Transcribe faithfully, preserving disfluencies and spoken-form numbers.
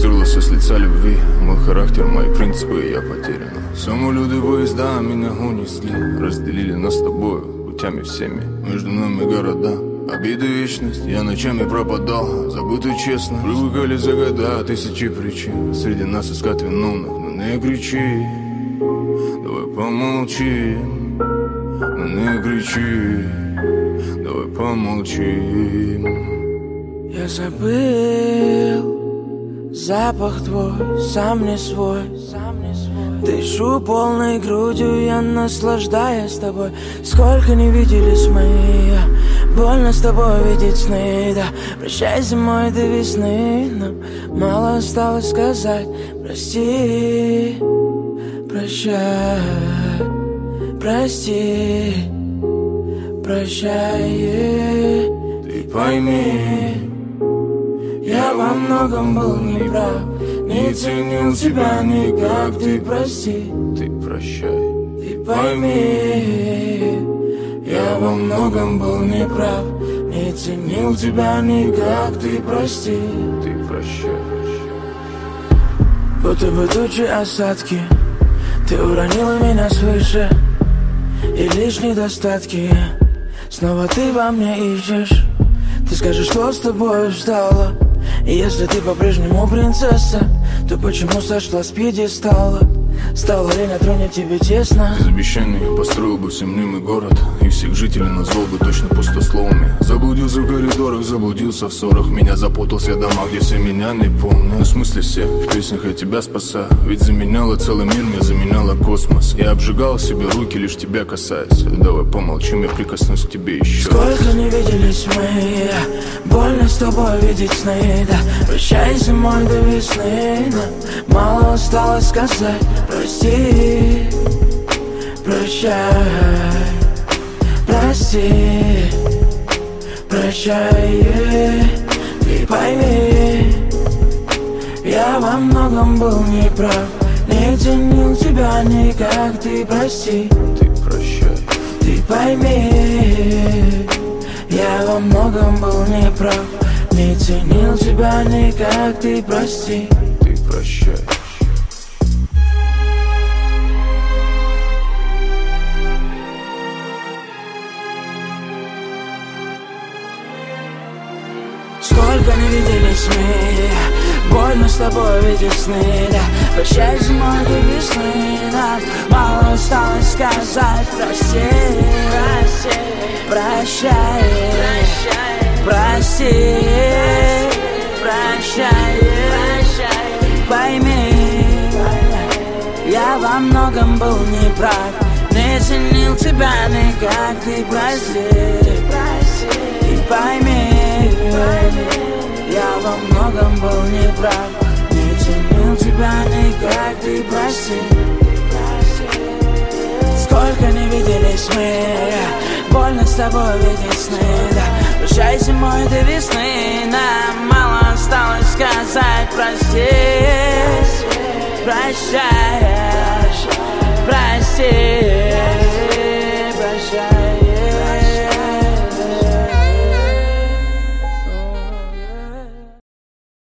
стерлась с лица любви. Мой характер, мои принципы, я потерян. Самолеты, поезда меня унесли, разделили нас с тобою путями всеми. Между нами города, обиды, вечность. Я ночами пропадал, забытый честно. Привыкали за года тысячи причин среди нас искать виновных, но не кричи. Давай помолчим, но не кричи. Давай помолчим. Я забыл запах твой, сам не свой. Дышу полной грудью, я наслаждаюсь тобой. Сколько не виделись мы, больно с тобой видеть сны, да. Прощай зимой до весны, нам мало осталось сказать. Прости, прощай, прости, прощай. Ты пойми, я во многом был неправ, не ценил тебя никак. Ты прости, ты прощай. Ты пойми, я во многом был неправ, не ценил тебя никак. Ты прости, ты прощай. Будто бы тучи осадки, ты уронила меня свыше, и лишь недостатки снова ты во мне ищешь. Ты скажешь, что с тобой стало? И если ты по-прежнему принцесса, то почему сошла с пьедестала? Стало ли на троне тебе тесно? Из обещаний построил бы всемнимый город, и всех жителей назвал бы точно пустословами. Заблудился в коридорах, заблудился в ссорах. Меня запутался в домах, где все меня не помнят. В смысле все, в песнях я тебя спасаю. Ведь заменяла целый мир, мне заменяла космос. Я обжигал себе руки, лишь тебя касаясь. Давай помолчим, я прикоснусь к тебе еще. Сколько не виделись мы, больно с тобой видеть сны, да. Прощай зимой до весны, нам мало осталось сказать. Прости, прощай, прости, прощай. Ты пойми, я во многом был неправ, не ценил тебя никак. Ты прости, ты прощай. Ты пойми, я во многом был неправ, не ценил тебя никак. Ты прости, ты прощай. Сколько не виделись мы, больно с тобой видеть сны, да. Прощай зимой до весны, нам мало осталось сказать. Прости, прощай, прости, прощай. Пойми, я во многом был неправ, не ценил тебя никак. Ты прости, ты пойми, я во многом был неправ, не ценил тебя никак. Ты прости. Сколько не виделись мы, больно с тобой видеть сны, да. Прощай зимой до весны, нам мало осталось сказать. Прости, прощай, прости.